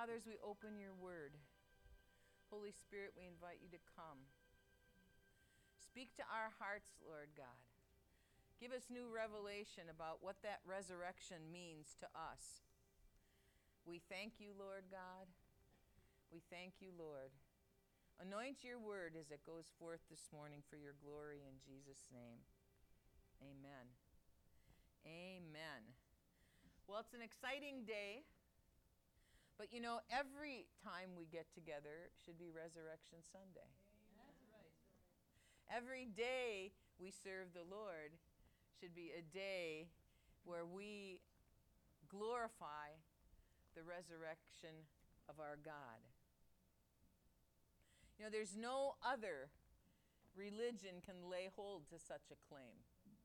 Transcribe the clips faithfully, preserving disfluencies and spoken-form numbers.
Father, as we open your word, Holy Spirit, we invite you to come. Speak to our hearts, Lord God. Give us new revelation about what that resurrection means to us. We thank you, Lord God. We thank you, Lord. Anoint your word as it goes forth this morning for your glory in Jesus' name. Amen. Amen. Well, it's an exciting day. But you know, every time we get together should be Resurrection Sunday. That's right. Every day we serve the Lord should be a day where we glorify the resurrection of our God. You know, there's no other religion can lay hold to such a claim.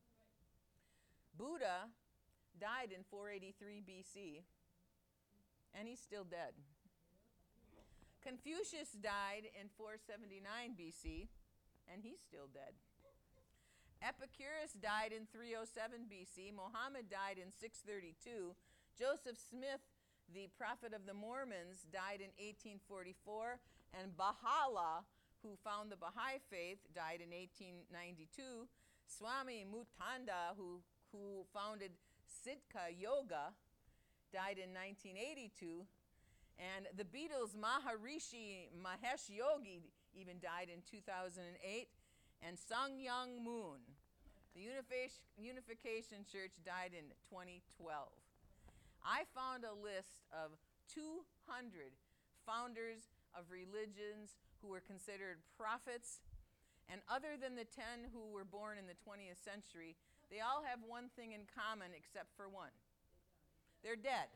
Buddha died in four eighty-three B C, and he's still dead. Confucius died in four seventy-nine B C, and he's still dead. Epicurus died in three oh seven B C. Muhammad died in six thirty-two. Joseph Smith, the prophet of the Mormons, died in eighteen forty-four. And Baha'u'llah, who found the Baha'i faith, died in eighteen ninety-two. Swami Mutanda, who, who founded Siddha Yoga, died in nineteen eighty-two, and the Beatles' Maharishi Mahesh Yogi even died in two thousand eight, and Sung Young Moon, the Unific- Unification Church, died in twenty twelve. I found a list of two hundred founders of religions who were considered prophets, and other than the ten who were born in the twentieth century, they all have one thing in common except for one. They're dead.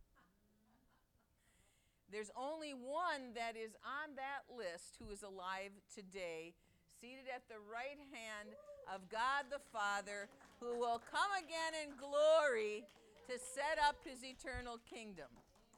There's only one that is on that list who is alive today, seated at the right hand of God the Father, who will come again in glory to set up his eternal kingdom.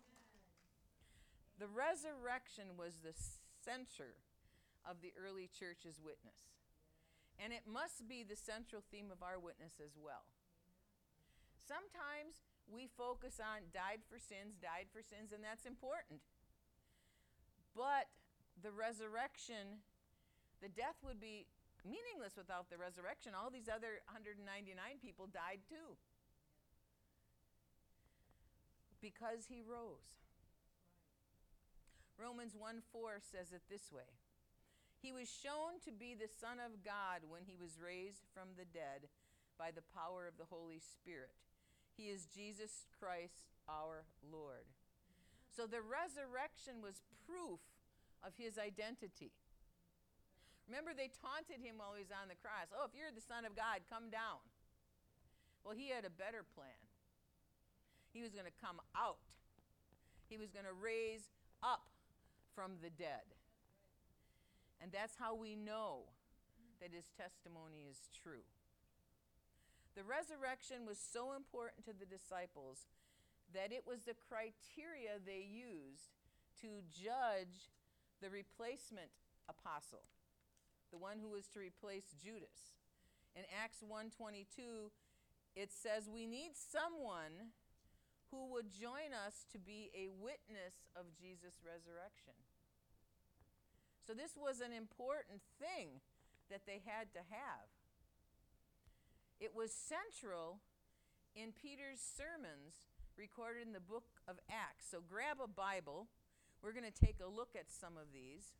The resurrection was the center of the early church's witness, and it must be the central theme of our witness as well. Sometimes we focus on died for sins, died for sins, and that's important. But the resurrection, the death would be meaningless without the resurrection. All these other one hundred ninety-nine people died too, because he rose. Romans one four says it this way: he was shown to be the Son of God when he was raised from the dead by the power of the Holy Spirit. He is Jesus Christ, our Lord. So the resurrection was proof of his identity. Remember, they taunted him while he was on the cross. Oh, if you're the Son of God, come down. Well, he had a better plan. He was going to come out. He was going to raise up from the dead. And that's how we know that his testimony is true. The resurrection was so important to the disciples that it was the criteria they used to judge the replacement apostle, the one who was to replace Judas. In Acts one twenty-two, it says, we need someone who would join us to be a witness of Jesus' resurrection. So this was an important thing that they had to have. It was central in Peter's sermons recorded in the book of Acts. So grab a Bible. We're going to take a look at some of these.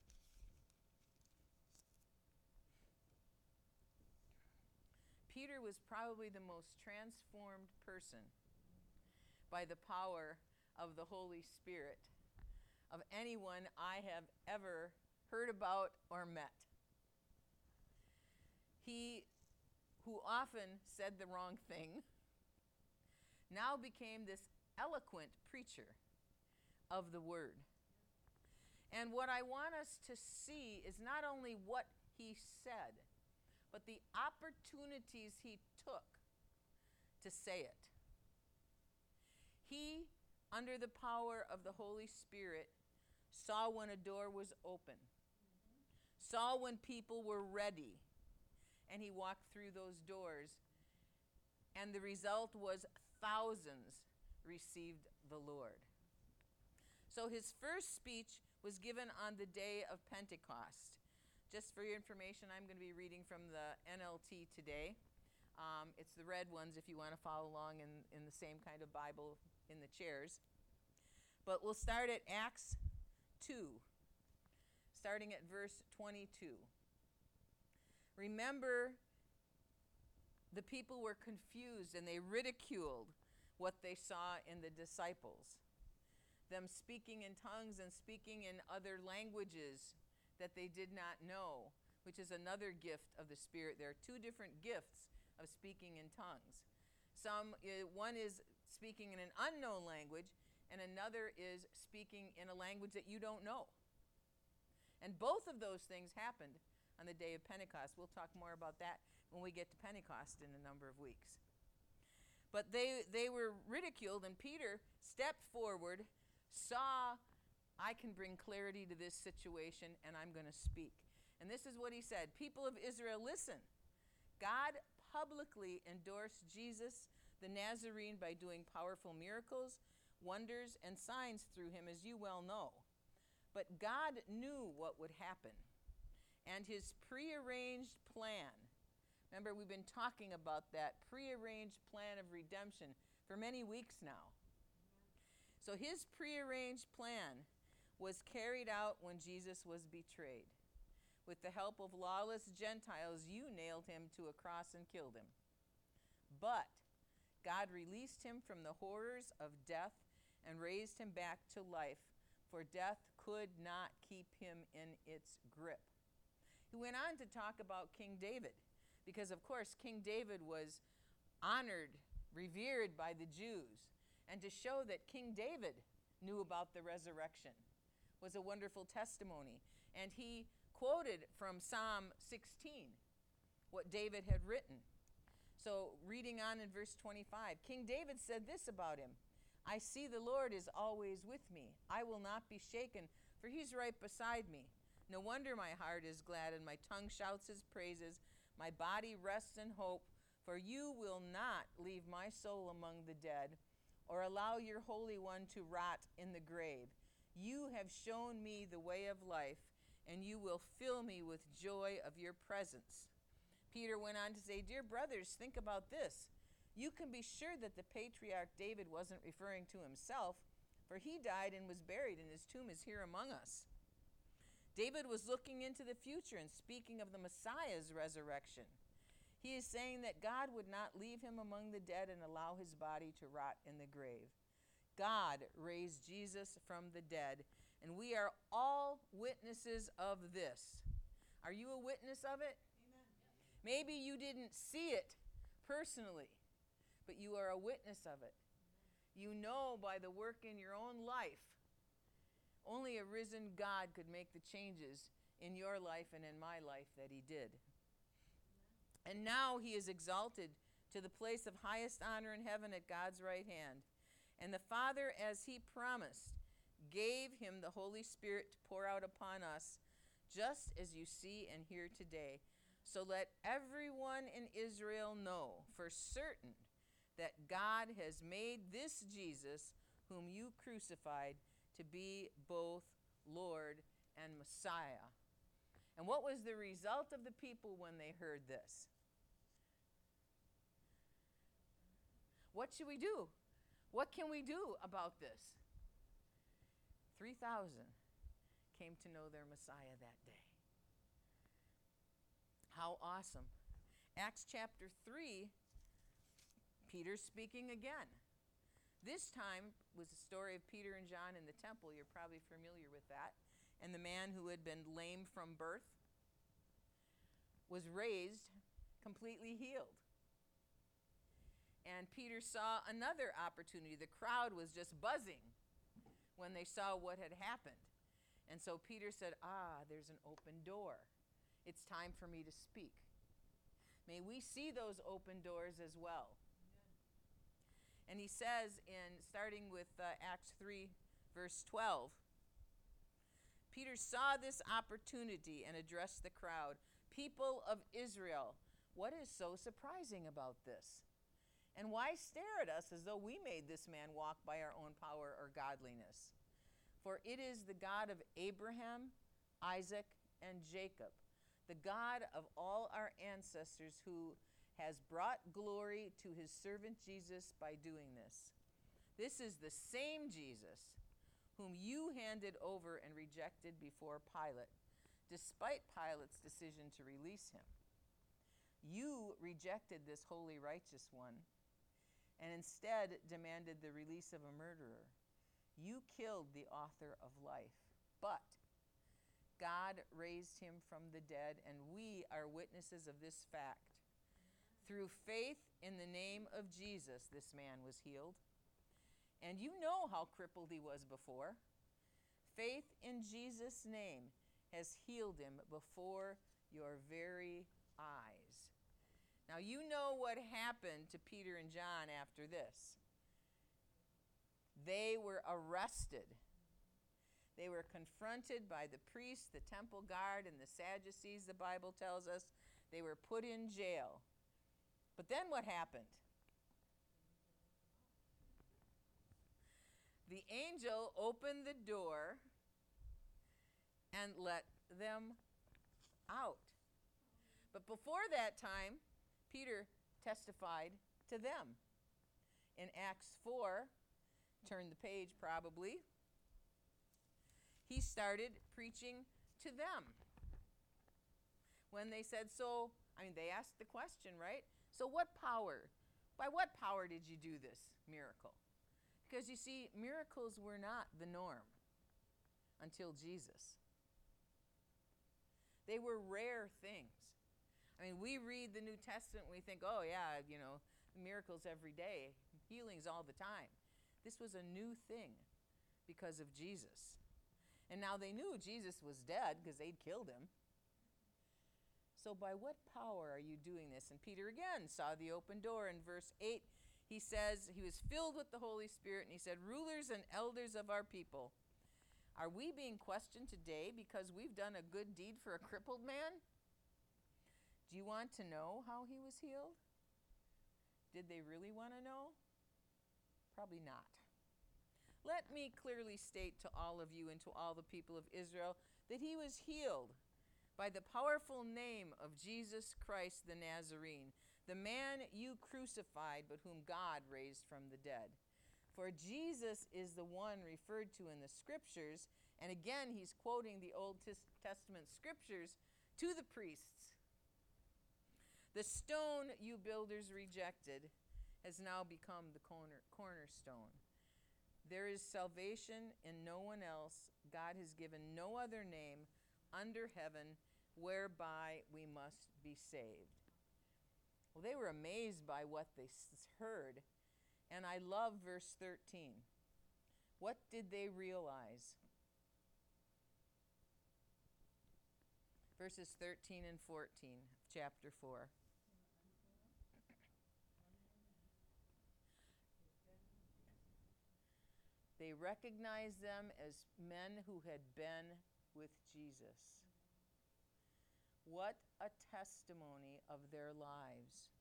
Peter was probably the most transformed person by the power of the Holy Spirit of anyone I have ever heard about or met. He, who often said the wrong thing, now became this eloquent preacher of the word. And what I want us to see is not only what he said, but the opportunities he took to say it. He, under the power of the Holy Spirit, saw when a door was open, saw when people were ready, and he walked through those doors, and the result was thousands received the Lord. So So his first speech was given on the day of Pentecost. Just for your information, I'm going to be reading from the N L T today. Um, it's the red ones if you want to follow along in, in the same kind of Bible in the chairs. But we'll start at Acts two, starting at verse twenty-two. Remember, the people were confused and they ridiculed what they saw in the disciples. Them speaking in tongues and speaking in other languages that they did not know, which is another gift of the Spirit. There are two different gifts of speaking in tongues. Some, uh, one is speaking in an unknown language, and another is speaking in a language that you don't know. And both of those things happened on the day of Pentecost. We'll talk more about that when we get to Pentecost in a number of weeks. But they, they were ridiculed, and Peter stepped forward, saw, I can bring clarity to this situation, and I'm going to speak. And this is what he said. People of Israel, listen. God publicly endorsed Jesus the Nazarene by doing powerful miracles, wonders, and signs through him, as you well know. But God knew what would happen, and his prearranged plan. Remember, we've been talking about that prearranged plan of redemption for many weeks now. So his prearranged plan was carried out when Jesus was betrayed. With the help of lawless Gentiles, you nailed him to a cross and killed him. But God released him from the horrors of death and raised him back to life, for death could not keep him in its grip. He went on to talk about King David, because of course King David was honored, revered by the Jews, and to show that King David knew about the resurrection was a wonderful testimony. And he quoted from Psalm sixteen, what David had written. So reading on in verse twenty-five, King David said this about him, I see the Lord is always with me. I will not be shaken, for he's right beside me. No wonder my heart is glad and my tongue shouts his praises. My body rests in hope, for you will not leave my soul among the dead or allow your Holy One to rot in the grave. You have shown me the way of life, and you will fill me with joy of your presence. Peter went on to say, Dear brothers, think about this. You can be sure that the patriarch David wasn't referring to himself, for he died and was buried, and his tomb is here among us. David was looking into the future and speaking of the Messiah's resurrection. He is saying that God would not leave him among the dead and allow his body to rot in the grave. God raised Jesus from the dead, and we are all witnesses of this. Are you a witness of it? Amen. Maybe you didn't see it personally, but you are a witness of it. You know by the work in your own life, only a risen God could make the changes in your life and in my life that he did. And now he is exalted to the place of highest honor in heaven at God's right hand. And the Father, as he promised, gave him the Holy Spirit to pour out upon us, just as you see and hear today. So let everyone in Israel know for certain that God has made this Jesus, whom you crucified, to be both Lord and Messiah. And what was the result of the people when they heard this? What should we do? What can we do about this? three thousand came to know their Messiah that day. How awesome. Acts chapter three, Peter's speaking again. This time was the story of Peter and John in the temple. You're probably familiar with that. And the man who had been lame from birth was raised completely healed. And Peter saw another opportunity. The crowd was just buzzing when they saw what had happened. And so Peter said, ah, there's an open door. It's time for me to speak. May we see those open doors as well. Amen. And he says, in starting with uh, Acts three, verse twelve, Peter saw this opportunity and addressed the crowd. People of Israel, what is so surprising about this? And why stare at us as though we made this man walk by our own power or godliness? For it is the God of Abraham, Isaac, and Jacob, the God of all our ancestors, who has brought glory to his servant Jesus by doing this. This is the same Jesus whom you handed over and rejected before Pilate, despite Pilate's decision to release him. You rejected this holy, righteous one, and instead demanded the release of a murderer. You killed the author of life, but God raised him from the dead, and we are witnesses of this fact. Through faith in the name of Jesus, this man was healed. And you know how crippled he was before. Faith in Jesus' name has healed him before your very eyes. Now, you know what happened to Peter and John after this. They were arrested. They were confronted by the priests, the temple guard, and the Sadducees, the Bible tells us. They were put in jail. But then what happened? The angel opened the door and let them out. But before that time, Peter testified to them. In Acts four, turn the page probably, he started preaching to them. When they said, so, I mean, they asked the question, right? So what power, by what power did you do this miracle? Because you see, miracles were not the norm until Jesus. They were rare things. I mean, we read the New Testament and we think, oh yeah, you know, miracles every day, healings all the time. This was a new thing because of Jesus. And now they knew Jesus was dead because they'd killed him. So by what power are you doing this? And Peter again saw the open door. In verse eight, he says he was filled with the Holy Spirit, and he said, rulers and elders of our people, are we being questioned today because we've done a good deed for a crippled man? Do you want to know how he was healed? Did they really want to know? Probably not. Let me clearly state to all of you and to all the people of Israel that he was healed by the powerful name of Jesus Christ the Nazarene, the man you crucified, but whom God raised from the dead. For Jesus is the one referred to in the scriptures, and again he's quoting the Old Testament scriptures to the priests. The stone you builders rejected has now become the corner, cornerstone. There is salvation in no one else. God has given no other name under heaven whereby we must be saved. Well, they were amazed by what they heard, and I love verse thirteen. What did they realize? Verses thirteen and fourteen of chapter four. They recognized them as men who had been with Jesus. What a testimony of their lives.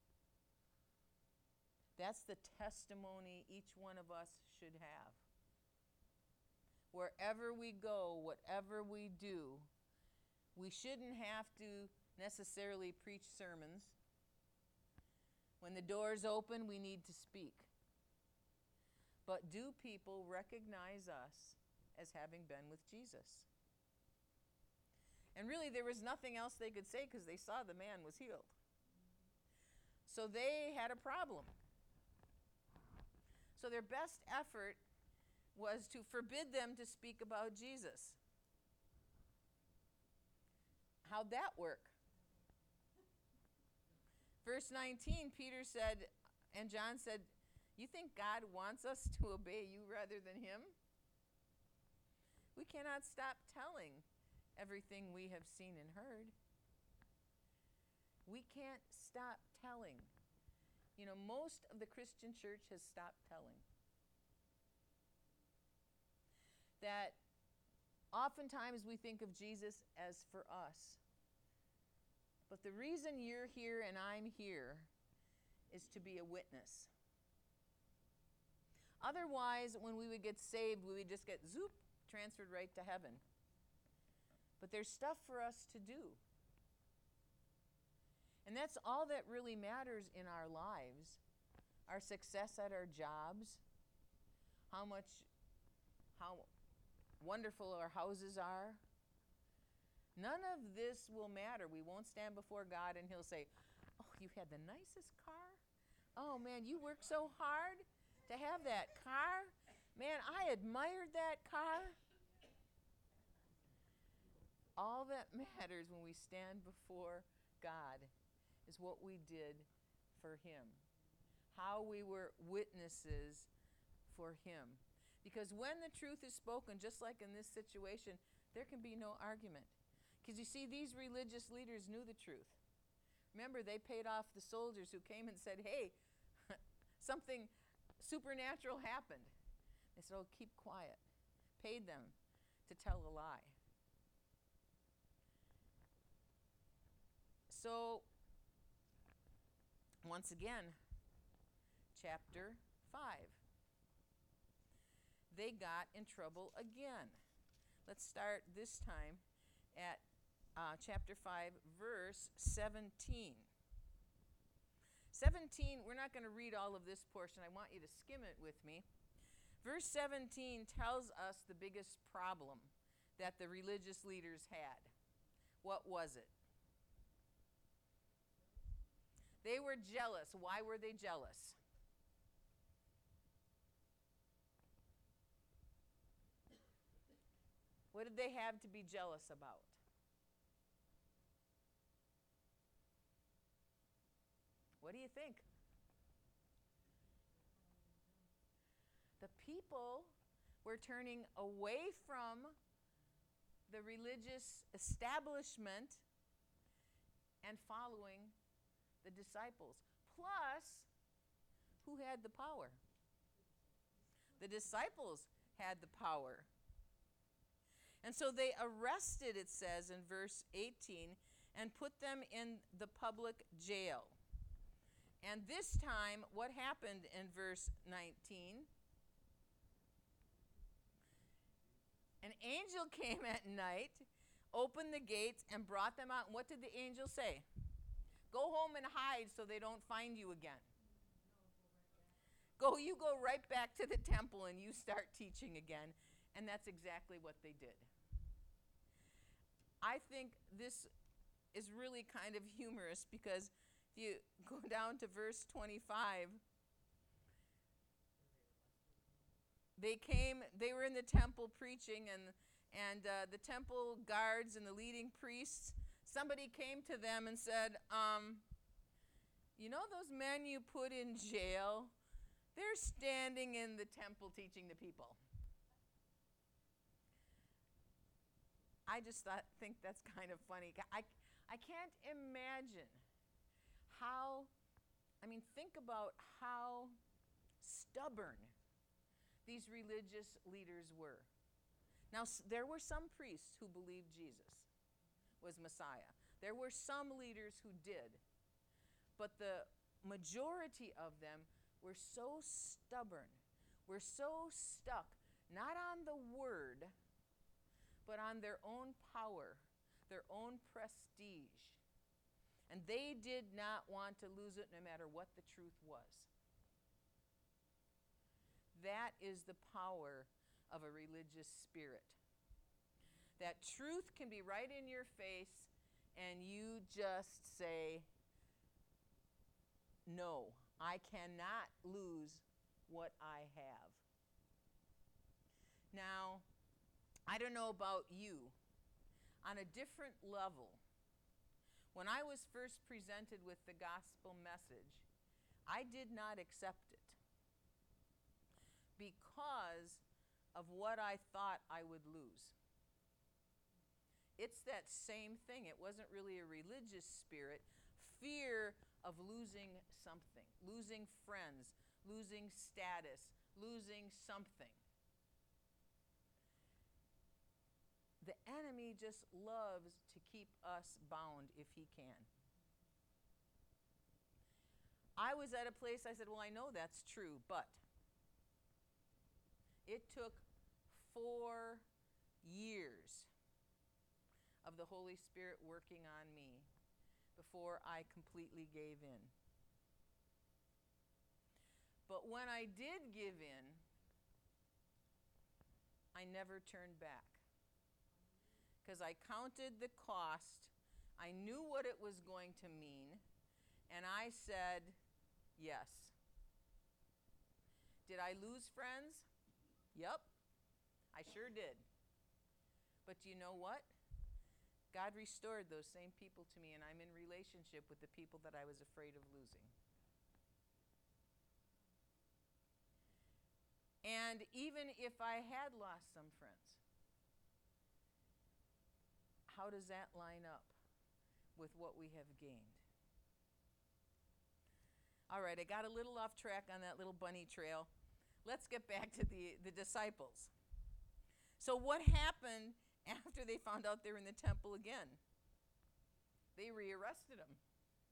That's the testimony each one of us should have. Wherever we go, whatever we do, we shouldn't have to necessarily preach sermons. When the doors open, we need to speak. But do people recognize us as having been with Jesus? And really, there was nothing else they could say because they saw the man was healed. So they had a problem. So their best effort was to forbid them to speak about Jesus. How'd that work? Verse nineteen, Peter said, and John said, you think God wants us to obey you rather than him? We cannot stop telling everything we have seen and heard. We can't stop telling. You know, most of the Christian church has stopped telling. That oftentimes we think of Jesus as for us. But the reason you're here and I'm here is to be a witness. Otherwise, when we would get saved, we would just get zoop transferred right to heaven. But there's stuff for us to do. And that's all that really matters in our lives. Our success at our jobs, how much, how wonderful our houses are. None of this will matter. We won't stand before God and he'll say, oh, you had the nicest car? Oh, man, you worked so hard to have that car? Man, I admired that car. All that matters when we stand before God is what we did for him, how we were witnesses for him. Because when the truth is spoken, just like in this situation, there can be no argument. Because you see, these religious leaders knew the truth. Remember, they paid off the soldiers who came and said, hey, something supernatural happened. They said, oh, keep quiet. Paid them to tell a lie. So, once again, chapter five. They got in trouble again. Let's start this time at uh, chapter five, verse seventeen. seventeen, we're not going to read all of this portion. I want you to skim it with me. Verse seventeen tells us the biggest problem that the religious leaders had. What was it? They were jealous. Why were they jealous? What did they have to be jealous about? What do you think? The people were turning away from the religious establishment and following the disciples. Plus, who had the power? The disciples had the power. And so they arrested, it says in verse eighteen, and put them in the public jail. And this time, what happened in verse nineteen? An angel came at night, opened the gates, and brought them out. And what did the angel say? Go home and hide so they don't find you again. Go, you go right back to the temple and you start teaching again. And that's exactly what they did. I think this is really kind of humorous because if you go down to verse twenty-five, they came, they were in the temple preaching, and, and uh, the temple guards and the leading priests, somebody came to them and said, um, you know those men you put in jail? They're standing in the temple teaching the people. I just thought, think that's kind of funny. I, I can't imagine how, I mean, think about how stubborn these religious leaders were. Now, there were some priests who believed Jesus was Messiah. There were some leaders who did. But the majority of them were so stubborn, were so stuck, not on the word, but on their own power, their own prestige. And they did not want to lose it no matter what the truth was. That is the power of a religious spirit. That truth can be right in your face and you just say, no, I cannot lose what I have. Now, I don't know about you. On a different level, when I was first presented with the gospel message, I did not accept it because of what I thought I would lose. It's that same thing. It wasn't really a religious spirit. Fear of losing something, losing friends, losing status, losing something. The enemy just loves to keep us bound if he can. I was at a place, I said, well, I know that's true, but it took four years of the Holy Spirit working on me before I completely gave in. But when I did give in, I never turned back. Because I counted the cost, I knew what it was going to mean, and I said, yes. Did I lose friends? Yep, I sure did. But you know what? God restored those same people to me, and I'm in relationship with the people that I was afraid of losing. And even if I had lost some friends, how does that line up with what we have gained? All right, I got a little off track on that little bunny trail. Let's get back to the, the disciples. So what happened after they found out they were in the temple again? They rearrested him.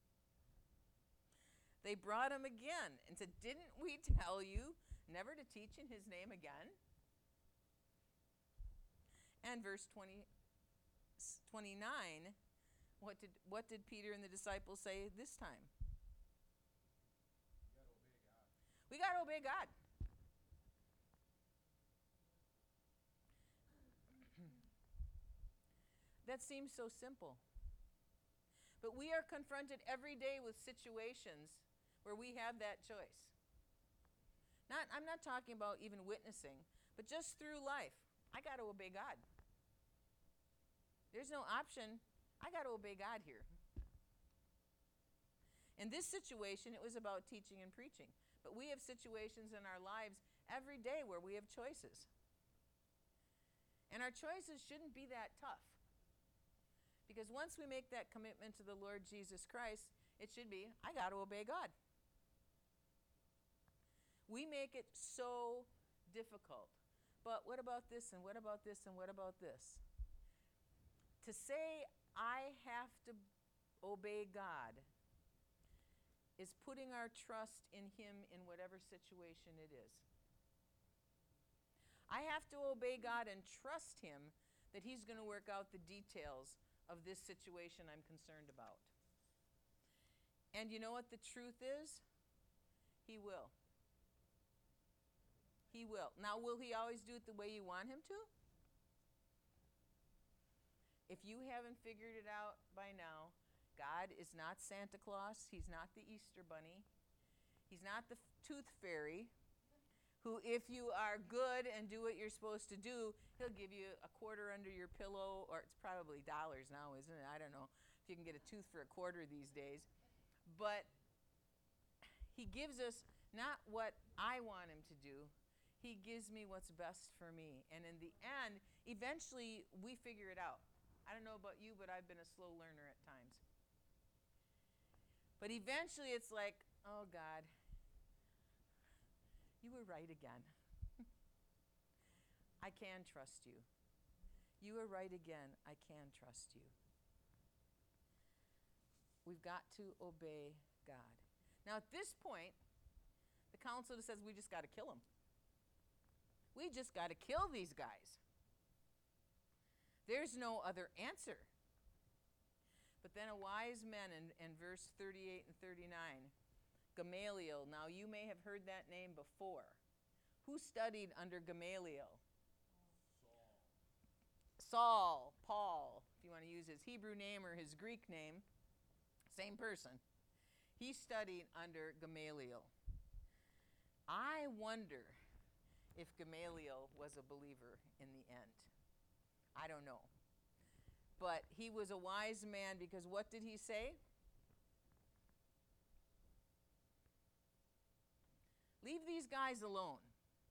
They brought him again and said, didn't we tell you never to teach in his name again? And verse twenty, twenty-nine, what did, what did Peter and the disciples say this time? We got to obey God. We got to obey God. That seems so simple. But we are confronted every day with situations where we have that choice. Not, I'm not talking about even witnessing, but just through life. I got to obey God. There's no option. I got to obey God here. In this situation, it was about teaching and preaching. But we have situations in our lives every day where we have choices. And our choices shouldn't be that tough. Because once we make that commitment to the Lord Jesus Christ, it should be, I got to obey God. We make it so difficult. But what about this, and what about this, and what about this? To say I have to obey God is putting our trust in Him in whatever situation it is. I have to obey God and trust Him that He's going to work out the details of this situation I'm concerned about. And you know what the truth is? He will. He will. Now, will He always do it the way you want Him to? If you haven't figured it out by now, God is not Santa Claus. He's not the Easter Bunny. He's not the f- tooth fairy who, if you are good and do what you're supposed to do, He'll give you a quarter under your pillow, or it's probably dollars now, isn't it? I don't know if you can get a tooth for a quarter these days. But He gives us not what I want Him to do. He gives me what's best for me. And in the end, eventually, we figure it out. I don't know about you, but I've been a slow learner at times. But eventually, it's like, oh, God, you were right again. I can trust you. You were right again. I can trust you. We've got to obey God. Now, at this point, the council says we just got to kill him. We just got to kill these guys. There's no other answer. But then a wise man in, in verse thirty-eight and thirty-nine, Gamaliel. Now, you may have heard that name before. Who studied under Gamaliel? Saul, Paul, if you want to use his Hebrew name or his Greek name, same person. He studied under Gamaliel. I wonder if Gamaliel was a believer in the end. I don't know. But he was a wise man, because what did he say? Leave these guys alone.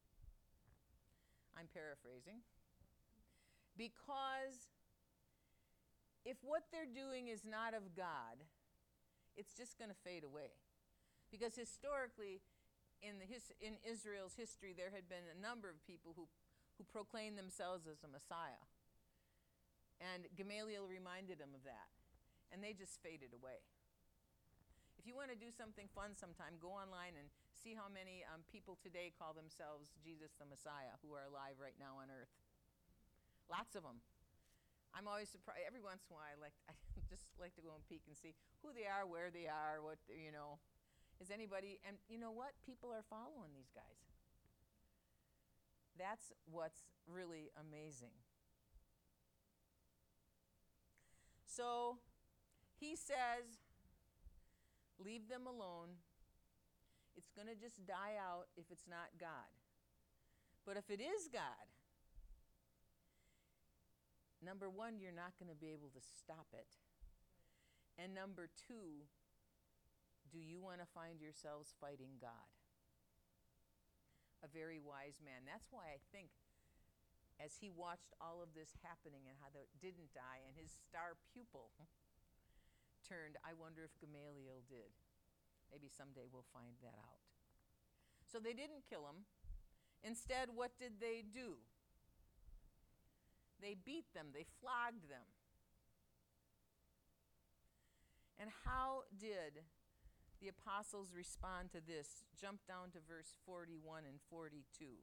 I'm paraphrasing. Because if what they're doing is not of God, it's just going to fade away. Because historically, in the his, in Israel's history, there had been a number of people who, who proclaimed themselves as a Messiah. And Gamaliel reminded them of that. And they just faded away. If you want to do something fun sometime, go online and see how many um, people today call themselves Jesus the Messiah who are alive right now on earth. Lots of them. I'm always surprised. Every once in a while, I like I just like to go and peek and see who they are, where they are, what you know. Is anybody? And you know what? People are following these guys. That's what's really amazing. So he says, leave them alone. It's going to just die out if it's not God. But if it is God, number one, you're not going to be able to stop it. And number two, do you want to find yourselves fighting God? A very wise man. That's why I think as he watched all of this happening and how it didn't die and his star pupil turned, I wonder if Gamaliel did. Maybe someday we'll find that out. So they didn't kill him. Instead, what did they do? They beat them. They flogged them. And how did the apostles respond to this? Jump down to verse forty-one and forty-two.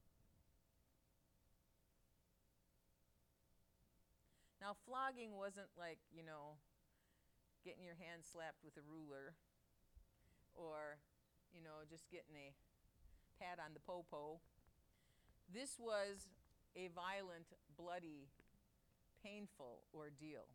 Now, flogging wasn't like, you know, getting your hand slapped with a ruler or, you know, just getting a pat on the popo. This was a violent, bloody, painful ordeal.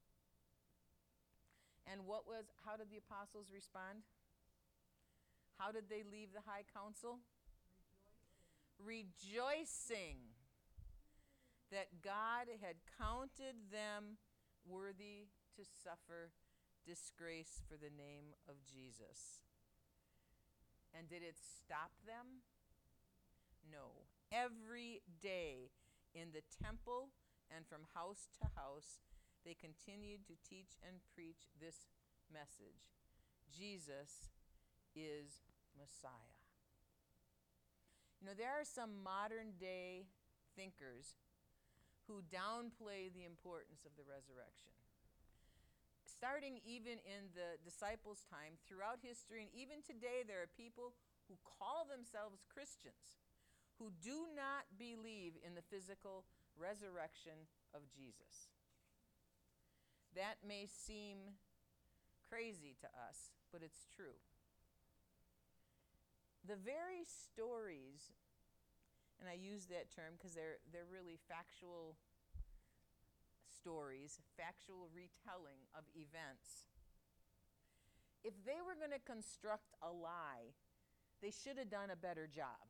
And what was, how did the apostles respond? How did they leave the high council? Rejoicing. Rejoicing that God had counted them worthy to suffer disgrace for the name of Jesus. And did it stop them? No. Every day in the temple and from house to house, they continued to teach and preach this message. Jesus is Messiah. You know, there are some modern day thinkers who downplay the importance of the resurrection. Starting even in the disciples' time, throughout history, and even today, there are people who call themselves Christians who do not believe in the physical resurrection of Jesus. That may seem crazy to us, but it's true. The very stories, and I use that term because they're, they're really factual stories, factual retelling of events. If they were going to construct a lie, they should have done a better job.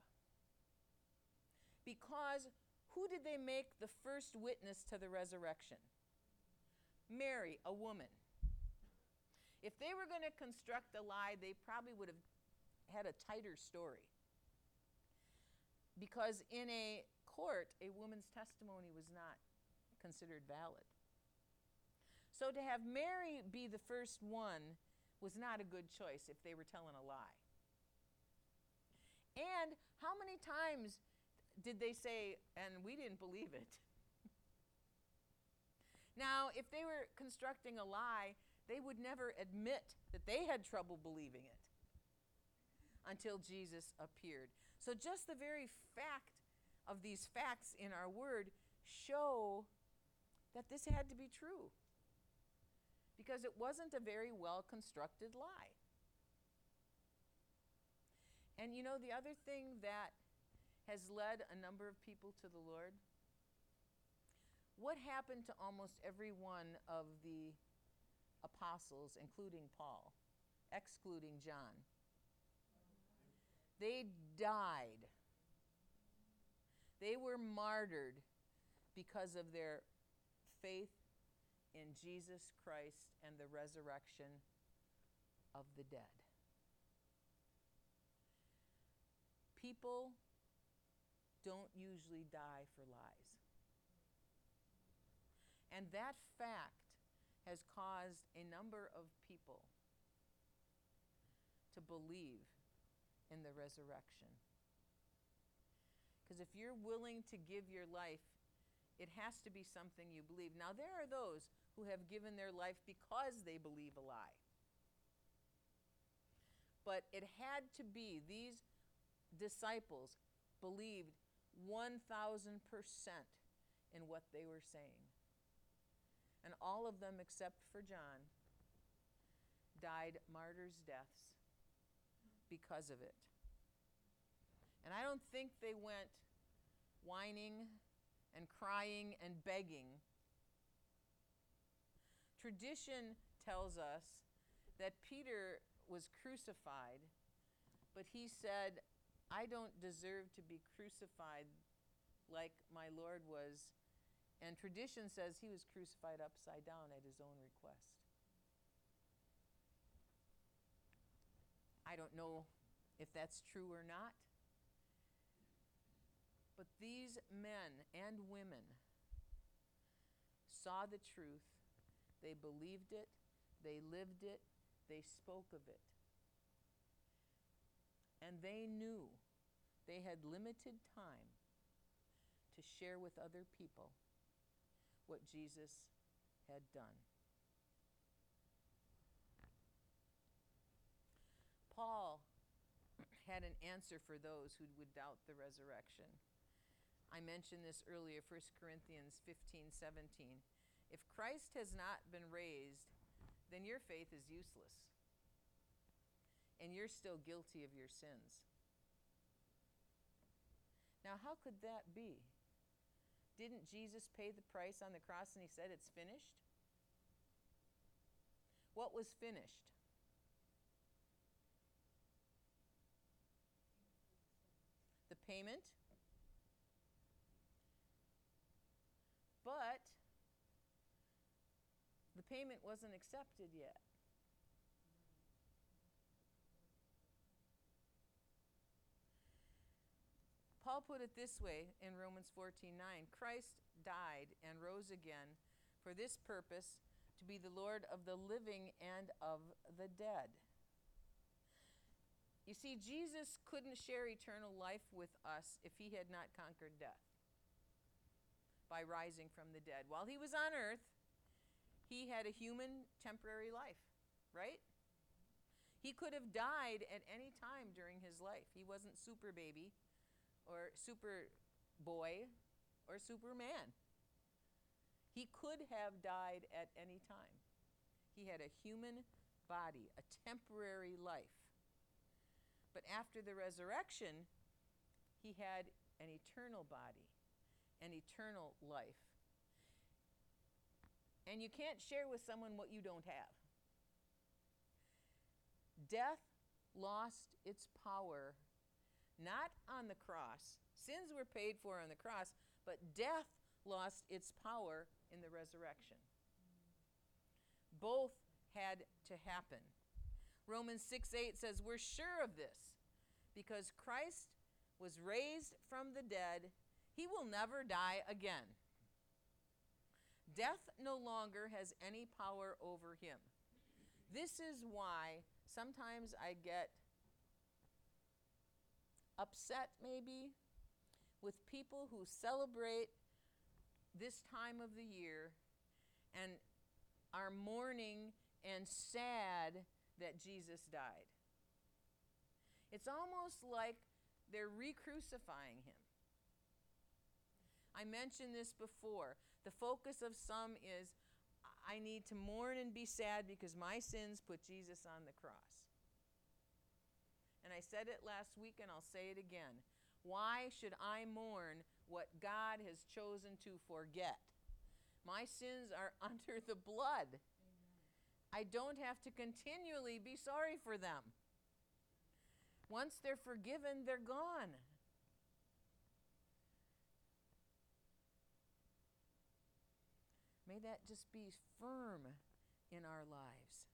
Because who did they make the first witness to the resurrection? Mary, a woman. If they were going to construct a lie, they probably would have had a tighter story. Because in a court, a woman's testimony was not considered valid. So to have Mary be the first one was not a good choice if they were telling a lie. And how many times did they say, and we didn't believe it? Now, if they were constructing a lie, they would never admit that they had trouble believing it until Jesus appeared. So just the very fact of these facts in our word show that this had to be true, because it wasn't a very well-constructed lie. And you know, the other thing that has led a number of people to the Lord, what happened to almost every one of the apostles, including Paul, excluding John? They died. They were martyred because of their faith in Jesus Christ and the resurrection of the dead. People don't usually die for lies. And that fact has caused a number of people to believe in the resurrection. Because if you're willing to give your life, it has to be something you believe. Now, there are those who have given their life because they believe a lie. But it had to be, these disciples believed one thousand percent in what they were saying. And all of them, except for John, died martyrs' deaths because of it. And I don't think they went whining and crying and begging. Tradition tells us that Peter was crucified, but he said, I don't deserve to be crucified like my Lord was. And tradition says he was crucified upside down at his own request. I don't know if that's true or not. But these men and women saw the truth. They believed it. They lived it. They spoke of it. And they knew they had limited time to share with other people what Jesus had done. Paul had an answer for those who would doubt the resurrection. I mentioned this earlier, First Corinthians fifteen seventeen. If Christ has not been raised, then your faith is useless, and you're still guilty of your sins. Now, how could that be? Didn't Jesus pay the price on the cross and he said it's finished? What was finished? The payment. But the payment wasn't accepted yet. Paul put it this way in Romans fourteen nine. Christ died and rose again for this purpose, to be the Lord of the living and of the dead. You see, Jesus couldn't share eternal life with us if he had not conquered death by rising from the dead. While he was on earth, he had a human temporary life, right? He could have died at any time during his life. He wasn't super baby or super boy or Superman. He could have died at any time. He had a human body, a temporary life. But after the resurrection, he had an eternal body, an eternal life. And you can't share with someone what you don't have. Death lost its power not on the cross. Sins were paid for on the cross, but death lost its power in the resurrection. Both had to happen. Romans six eight says, we're sure of this, because Christ was raised from the dead, he will never die again. Death no longer has any power over him. This is why sometimes I get upset maybe with people who celebrate this time of the year and are mourning and sad that Jesus died. It's almost like they're re-crucifying him. I mentioned this before. The focus of some is, I need to mourn and be sad because my sins put Jesus on the cross. And I said it last week and I'll say it again. Why should I mourn what God has chosen to forget? My sins are under the blood. Amen. I don't have to continually be sorry for them. Once they're forgiven, they're gone. May that just be firm in our lives.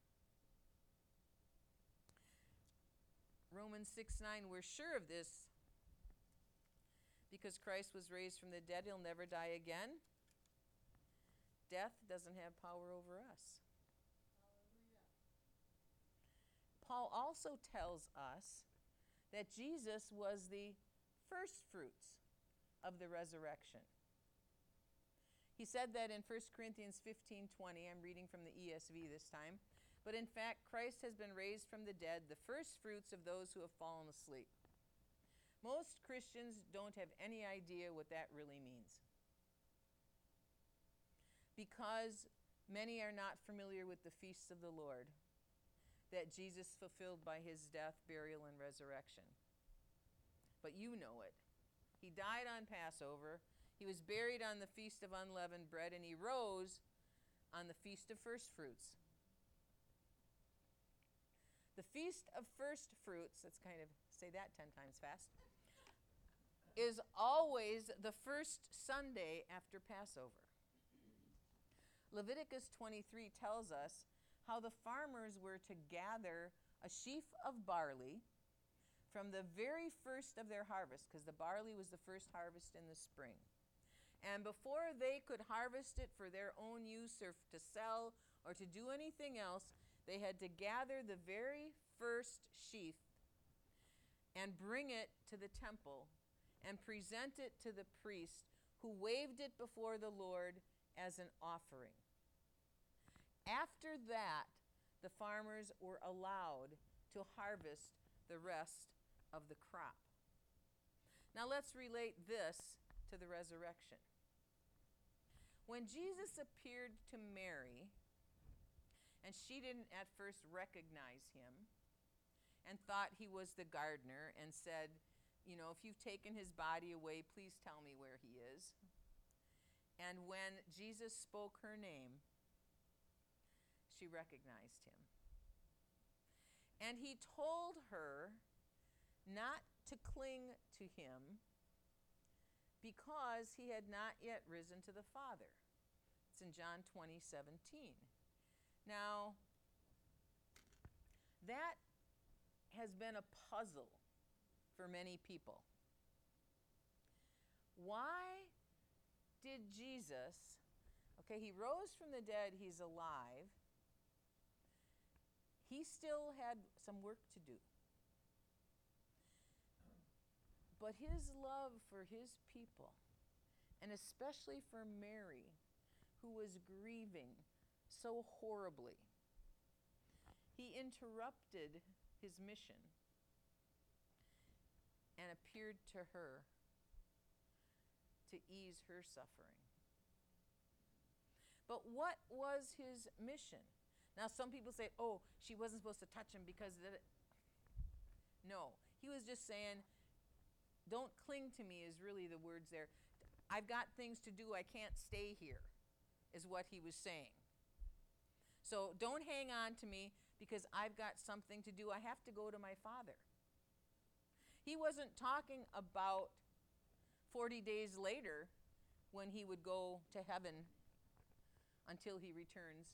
Romans six nine, we're sure of this because Christ was raised from the dead, he'll never die again. Death doesn't have power over us. Hallelujah. Paul also tells us that Jesus was the first fruits of the resurrection. He said that in First Corinthians fifteen twenty. I'm reading from the E S V this time. But in fact, Christ has been raised from the dead, the first fruits of those who have fallen asleep. Most Christians don't have any idea what that really means. because many are not familiar with the feasts of the Lord that Jesus fulfilled by his death, burial, and resurrection. But you know it. He died on Passover. He was buried on the Feast of Unleavened Bread, and he rose on the Feast of First Fruits. The Feast of First Fruits, let's kind of say that ten times fast, is always the first Sunday after Passover. Leviticus twenty-three tells us how the farmers were to gather a sheaf of barley from the very first of their harvest, because the barley was the first harvest in the spring. And before they could harvest it for their own use or to sell or to do anything else, they had to gather the very first sheaf and bring it to the temple and present it to the priest, who waved it before the Lord as an offering. After that, the farmers were allowed to harvest the rest of the crop. Now let's relate this to the resurrection. When Jesus appeared to Mary, and she didn't at first recognize him and thought he was the gardener and said, you know, if you've taken his body away, please tell me where he is. And when Jesus spoke her name, she recognized him. And he told her not to cling to him because he had not yet risen to the Father. It's in John twenty seventeen. Now, that has been a puzzle for many people. Why did Jesus, okay, he rose from the dead, he's alive. He still had some work to do. But his love for his people, and especially for Mary, who was grieving so horribly, he interrupted his mission and appeared to her to ease her suffering. But what was his mission? Now, some people say, oh, she wasn't supposed to touch him because of it. No, he was just saying, don't cling to me is really the words there. I've got things to do. I can't stay here, is what he was saying. So don't hang on to me because I've got something to do. I have to go to my Father. He wasn't talking about forty days later when he would go to heaven until he returns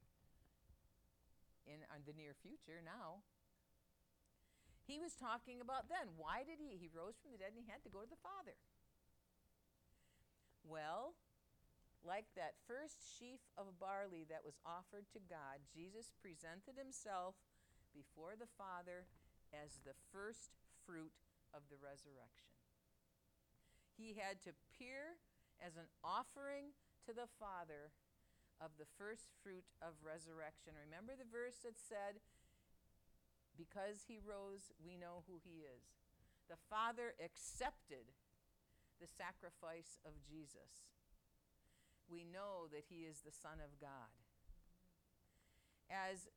in uh, the near future now. He was talking about then. Why did he? He rose from the dead and he had to go to the Father. Well, like that first sheaf of barley that was offered to God, Jesus presented himself before the Father as the first fruit of the resurrection. He had to appear as an offering to the Father of the first fruit of resurrection. Remember the verse that said, because he rose, we know who he is. The Father accepted the sacrifice of Jesus. We know that he is the Son of God. As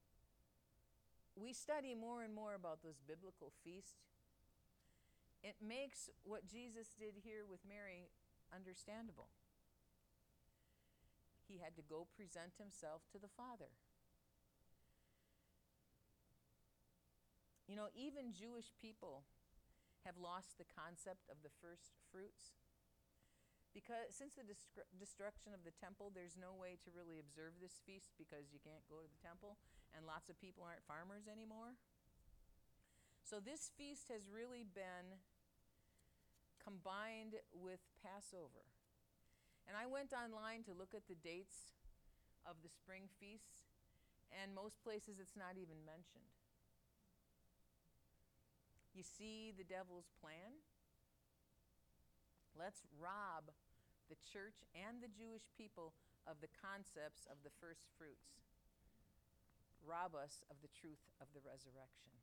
we study more and more about those biblical feasts, it makes what Jesus did here with Mary understandable. He had to go present himself to the Father. You know, even Jewish people have lost the concept of the first fruits. Because since the destru- destruction of the temple, there's no way to really observe this feast because you can't go to the temple, and lots of people aren't farmers anymore. So this feast has really been combined with Passover. And I went online to look at the dates of the spring feasts, and most places it's not even mentioned. You see the devil's plan? Let's rob the church and the Jewish people of the concepts of the first fruits. Rob us of the truth of the resurrection.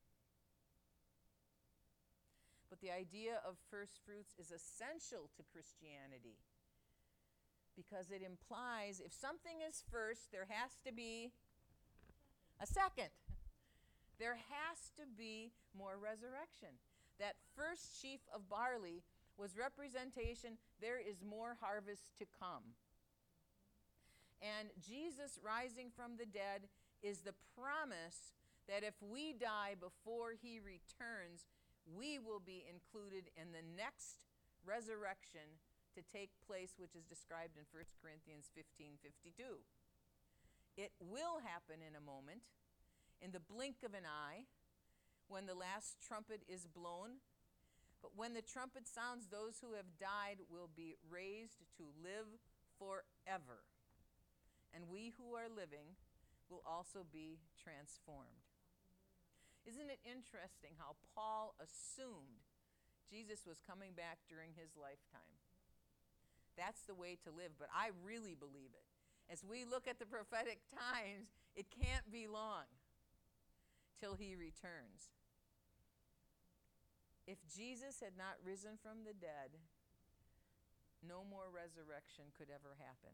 But the idea of first fruits is essential to Christianity. because it implies if something is first, there has to be a second. There has to be more resurrection. That first sheaf of barley was representation, there is more harvest to come. And Jesus rising from the dead is the promise that if we die before he returns, we will be included in the next resurrection to take place, which is described in First Corinthians fifteen fifty-two. It will happen in a moment, in the blink of an eye, when the last trumpet is blown. But when the trumpet sounds, those who have died will be raised to live forever. And we who are living will also be transformed. Isn't it interesting how Paul assumed Jesus was coming back during his lifetime? That's the way to live, but I really believe it. As we look at the prophetic times, it can't be long till he returns. If Jesus had not risen from the dead, no more resurrection could ever happen.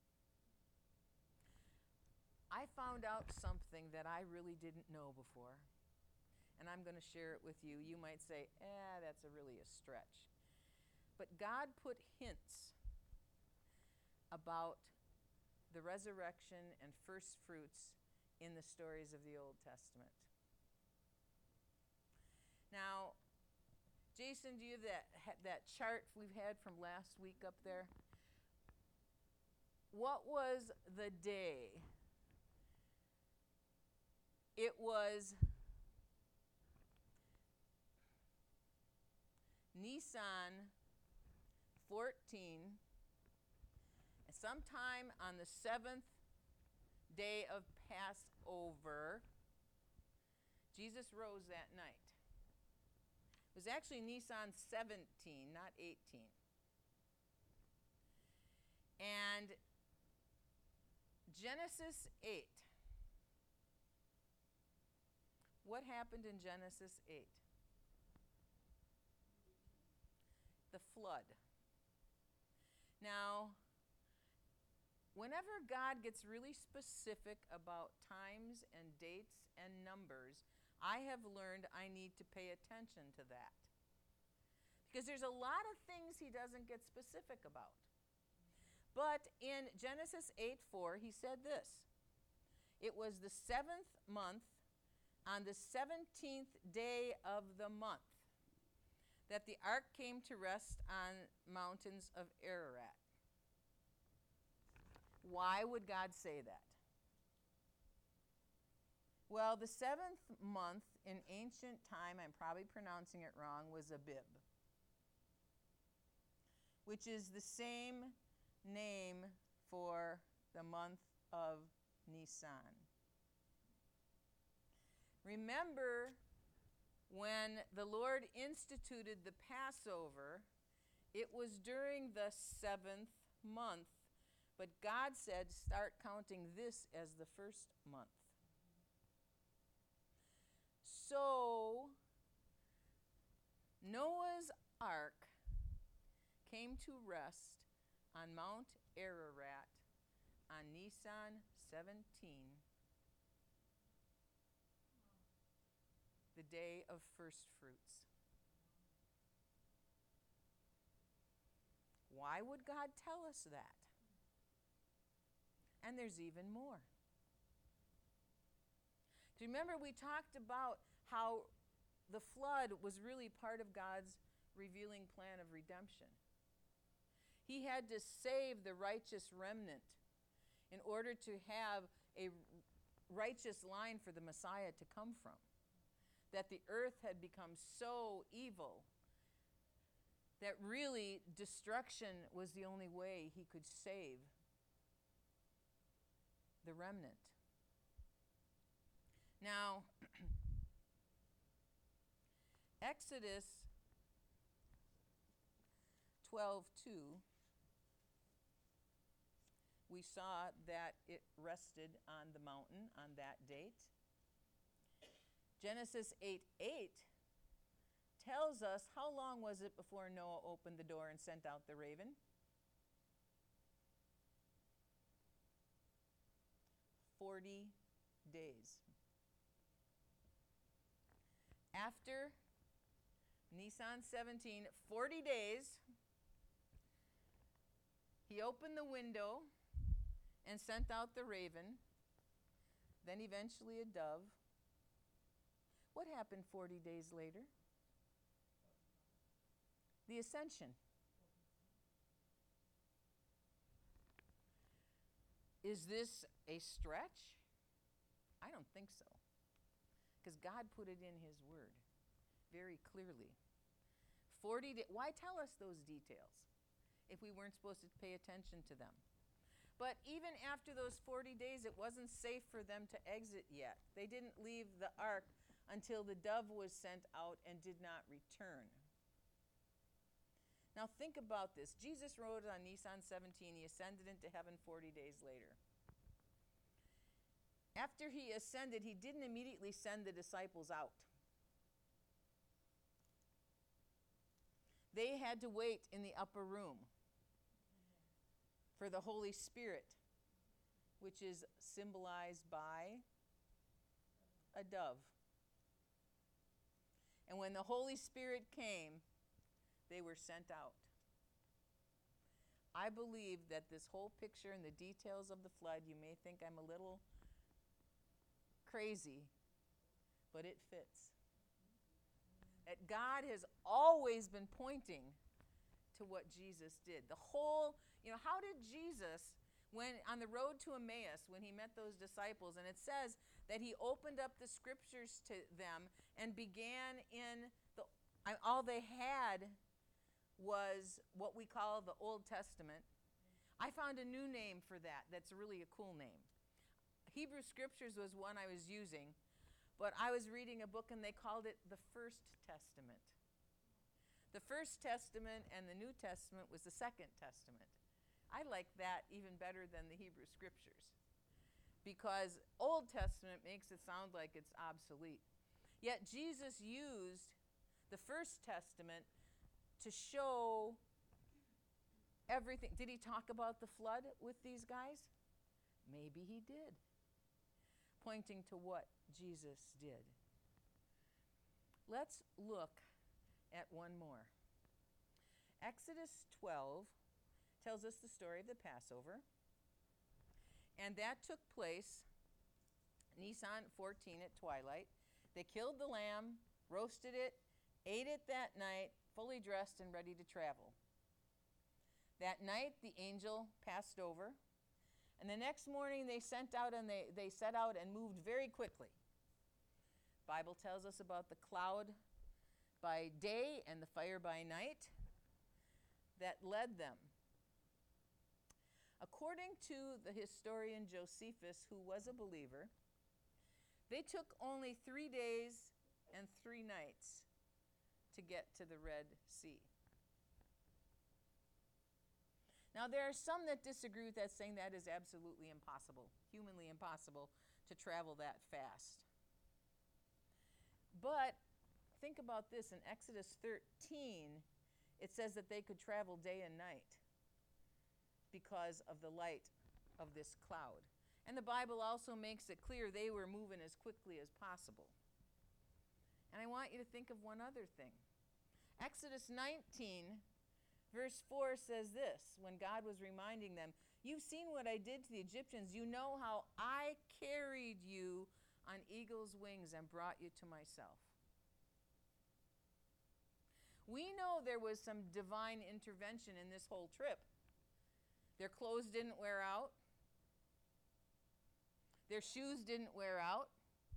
I found out something that I really didn't know before, and I'm going to share it with you. You might say, eh, that's a really a stretch. But God put hints about the resurrection and first fruits in the stories of the Old Testament. Now, Jason, do you have that, that chart we've had from last week up there? What was the day? It was Nisan fourteen, sometime on the seventh day of Passover. Jesus rose that night. It was actually Nisan seventeen, not eighteen. And Genesis eight. What happened in Genesis eight? The flood. Now, whenever God gets really specific about times and dates and numbers, I have learned I need to pay attention to that. Because there's a lot of things he doesn't get specific about. But in Genesis eight four, he said this. It was the seventh month, on the seventeenth day of the month, that the ark came to rest on mountains of Ararat. Why would God say that? Well, the seventh month in ancient time, I'm probably pronouncing it wrong, was Abib, which is the same name for the month of Nisan. Remember, when the Lord instituted the Passover, it was during the seventh month, but God said, start counting this as the first month. So, Noah's ark came to rest on Mount Ararat on Nisan seventeenth, the day of first fruits. Why would God tell us that? And there's even more. Do you remember we talked about how the flood was really part of God's revealing plan of redemption? He had to save the righteous remnant in order to have a righteous line for the Messiah to come from. That the earth had become so evil that really destruction was the only way he could save the remnant. Now, Exodus twelve two, we saw that it rested on the mountain on that date. Genesis eight eight tells us how long was it before Noah opened the door and sent out the raven? forty days. After Nisan seventeen, forty days, he opened the window and sent out the raven, then eventually a dove. What happened forty days later? The ascension. Is this a stretch? I don't think so. Because God put it in his word very clearly. forty days. Why tell us those details if we weren't supposed to pay attention to them? But even after those forty days, it wasn't safe for them to exit yet. They didn't leave the ark until the dove was sent out and did not return. Now think about this. Jesus rode on Nisan seventeen. He ascended into heaven forty days later. After he ascended, he didn't immediately send the disciples out. They had to wait in the upper room for the Holy Spirit, which is symbolized by a dove. And when the Holy Spirit came, they were sent out. I believe that this whole picture and the details of the flood, you may think I'm a little crazy, but it fits. That God has always been pointing to what Jesus did. The whole, you know, how did Jesus, when on the road to Emmaus, when he met those disciples, and it says that he opened up the scriptures to them and began in the, I, all they had was what we call the Old Testament. I found a new name for that that's really a cool name. Hebrew Scriptures was one I was using, but I was reading a book and they called it the First Testament. The First Testament and the New Testament was the Second Testament. I like that even better than the Hebrew Scriptures because Old Testament makes it sound like it's obsolete. Yet Jesus used the First Testament to show everything. Did he talk about the flood with these guys? Maybe he did, pointing to what Jesus did. Let's look at one more. Exodus twelve tells us the story of the Passover, and that took place Nisan fourteen at twilight. They killed the lamb, roasted it, ate it that night, fully dressed and ready to travel. That night, the angel passed over, and the next morning they sent out and they, they set out and moved very quickly. Bible tells us about the cloud by day and the fire by night that led them. According to the historian Josephus, who was a believer, they took only three days and three nights to get to the Red Sea. Now, there are some that disagree with that, saying that is absolutely impossible, humanly impossible, to travel that fast. But think about this. In Exodus thirteen, it says that they could travel day and night because of the light of this cloud. And the Bible also makes it clear they were moving as quickly as possible. And I want you to think of one other thing. Exodus nineteen, verse four says this, when God was reminding them, "You've seen what I did to the Egyptians. You know how I carried you on eagle's wings and brought you to myself." We know there was some divine intervention in this whole trip. Their clothes didn't wear out. Their shoes didn't wear out.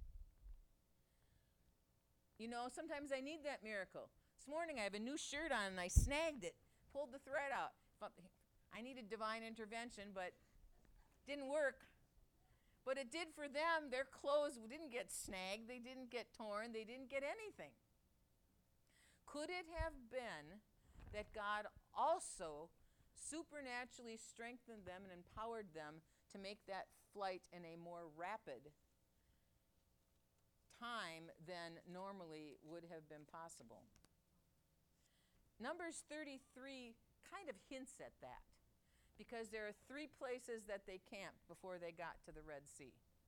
You know, sometimes I need that miracle. This morning I have a new shirt on and I snagged it, pulled the thread out. I needed divine intervention, but didn't work. But it did for them. Their clothes didn't get snagged. They didn't get torn. They didn't get anything. Could it have been that God also supernaturally strengthened them and empowered them to make that flight in a more rapid time than normally would have been possible? Numbers thirty-three kind of hints at that, because there are three places that they camped before they got to the Red Sea.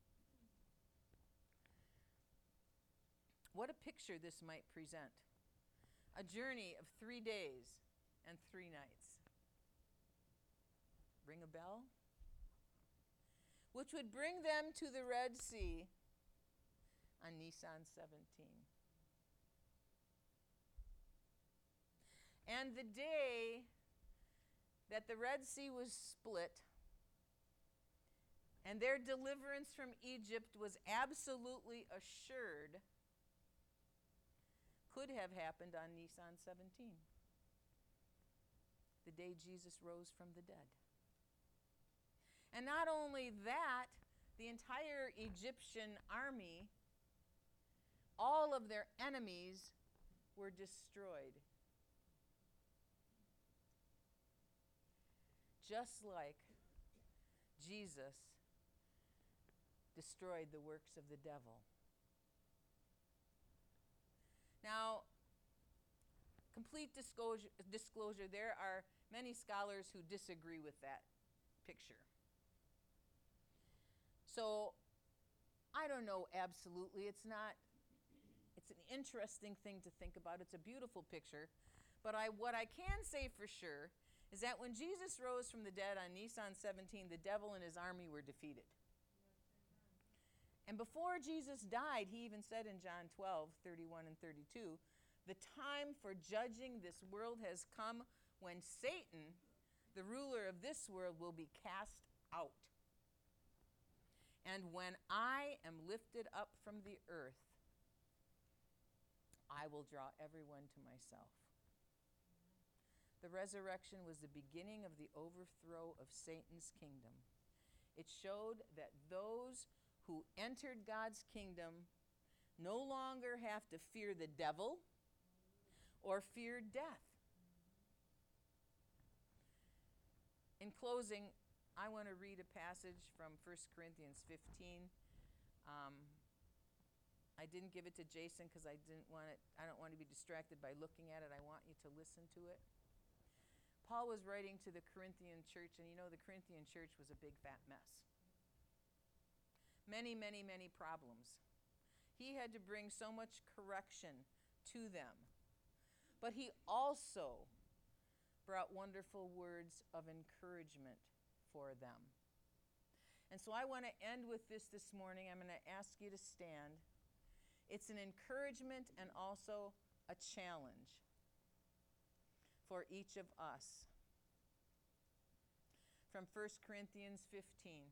What a picture this might present. A journey of three days and three nights. Ring a bell? Which would bring them to the Red Sea on Nisan seventeen. And the day that the Red Sea was split and their deliverance from Egypt was absolutely assured could have happened on Nisan seventeen, the day Jesus rose from the dead. And not only that, the entire Egyptian army, all of their enemies were destroyed. Just like Jesus destroyed the works of the devil. Now, complete disclosure, disclosure, there are many scholars who disagree with that picture. So, I don't know absolutely. It's not, it's an interesting thing to think about. It's a beautiful picture. But I, what I can say for sure is that when Jesus rose from the dead on Nisan seventeen, the devil and his army were defeated. And before Jesus died, he even said in John twelve, thirty-one and thirty-two, the time for judging this world has come when Satan, the ruler of this world, will be cast out. And when I am lifted up from the earth, I will draw everyone to myself. The resurrection was the beginning of the overthrow of Satan's kingdom. It showed that those who entered God's kingdom no longer have to fear the devil or fear death. In closing, I want to read a passage from First Corinthians fifteen. Um, I didn't give it to Jason because I didn't want it. I don't want to be distracted by looking at it. I want you to listen to it. Paul was writing to the Corinthian church, and you know the Corinthian church was a big fat mess. Many, many, many problems. He had to bring so much correction to them. But he also brought wonderful words of encouragement for them. And so I want to end with this this morning. I'm going to ask you to stand. It's an encouragement and also a challenge for each of us. From First Corinthians fifteen.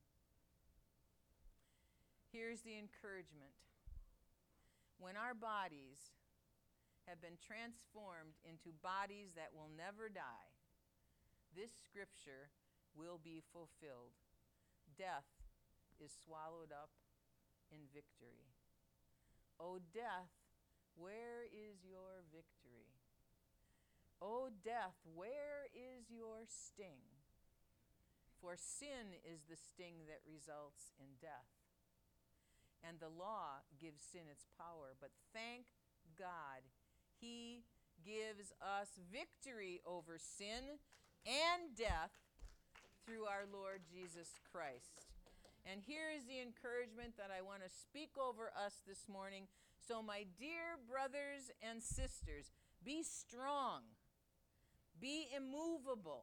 Here's the encouragement. When our bodies have been transformed into bodies that will never die, this scripture will be fulfilled. Death is swallowed up in victory. O death, where is your victory? O death, where is your sting? For sin is the sting that results in death. And the law gives sin its power. But thank God, he gives us victory over sin and death through our Lord Jesus Christ. And here is the encouragement that I want to speak over us this morning. So my dear brothers and sisters, be strong. Be immovable.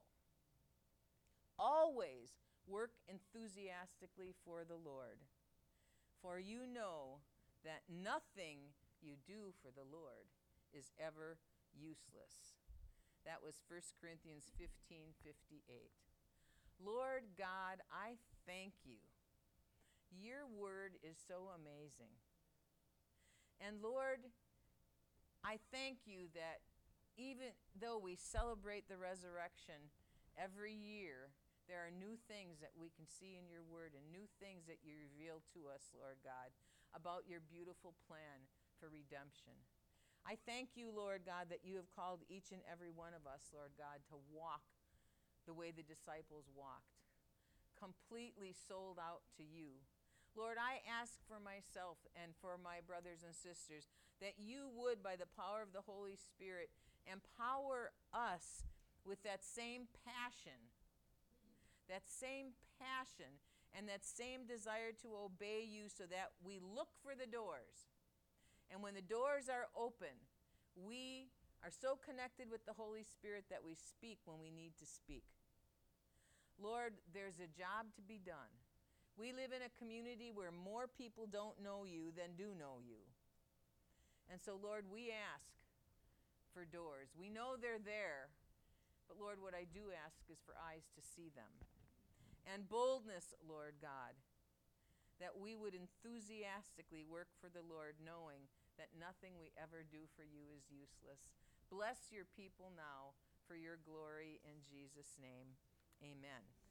Always work enthusiastically for the Lord. For you know that nothing you do for the Lord is ever useless. That was First Corinthians fifteen fifty-eight. Lord God, I thank you. Your word is so amazing. And Lord, I thank you that even though we celebrate the resurrection every year, there are new things that we can see in your word and new things that you reveal to us, Lord God, about your beautiful plan for redemption. I thank you, Lord God, that you have called each and every one of us, Lord God, to walk the way the disciples walked, completely sold out to you. Lord, I ask for myself and for my brothers and sisters that you would, by the power of the Holy Spirit, empower us with that same passion, that same passion and that same desire to obey you so that we look for the doors And when the doors are open, we are so connected with the Holy Spirit that we speak when we need to speak. Lord, there's a job to be done. We live in a community where more people don't know you than do know you. And so, Lord, we ask for doors. We know they're there, but Lord, what I do ask is for eyes to see them. And boldness, Lord God, that we would enthusiastically work for the Lord, knowing that nothing we ever do for you is useless. Bless your people now for your glory in Jesus' name. Amen.